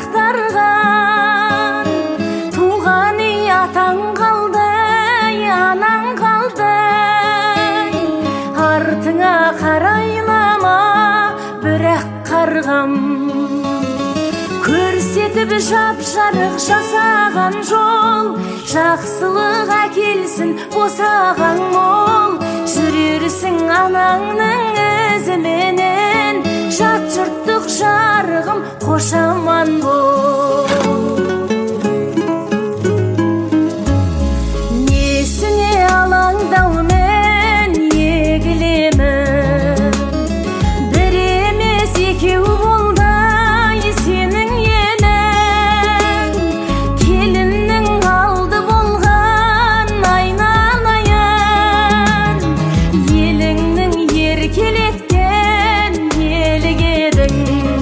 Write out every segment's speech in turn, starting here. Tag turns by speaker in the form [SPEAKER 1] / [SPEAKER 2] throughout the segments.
[SPEAKER 1] ақтарған, туған үй атаң қалды, анаң қалды. Артыңа қарайлама, бірақ қарғам. Көрсетіп жап-жарық жасаған жол, жақсылық әкелсін босаған мол. Жүрерсің анаңның ізіменен, жат жұрттық жарығым қош аман бол. Несіне алаңдаумен егілемін, бір емес екеу болдай сенің елің. Келіннің алды болған айналайын, еліңнің еркелеткен елік едің.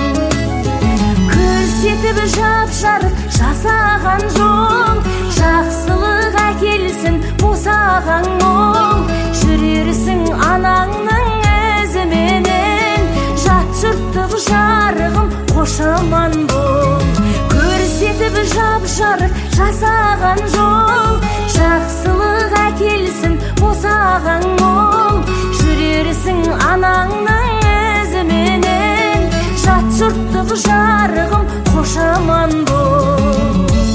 [SPEAKER 1] Көрсетіп жап-жарық жасаған жол, жақсылық әкелсін босаған мол. Жүрерсің анаңның ізіменен, жат жұрттық жарығым қош аман бол. Көрсетіп жап-жарық жасаған жол, жақсылық әкелсін босаған мол. Жүрерсің анаңның ізіменен, жат жұрттық жарығым қош аман бол.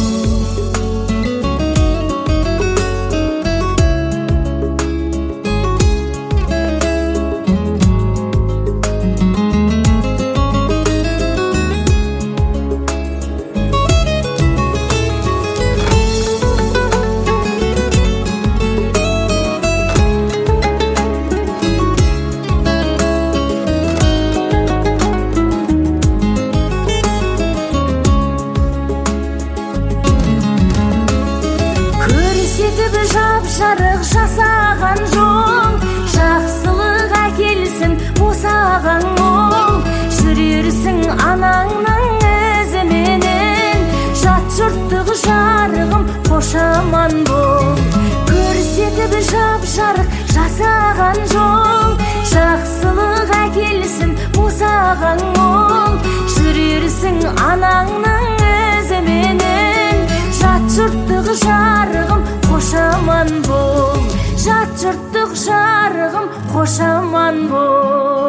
[SPEAKER 1] Жап-жарық жасаған жол, жақсылық әкелсін босаған мол. Жүрерсің анаңның ізіменен, жат жұрттық жарығым қош аман бол. Көрсетіп жап-жарық жасаған жол, жақсылық әкелсін босаған мол. Жүрерсің анаңның ізіменен, жат жұрттық жарығым қош аман бол. Жат жұрттық жарығым қош аман бол.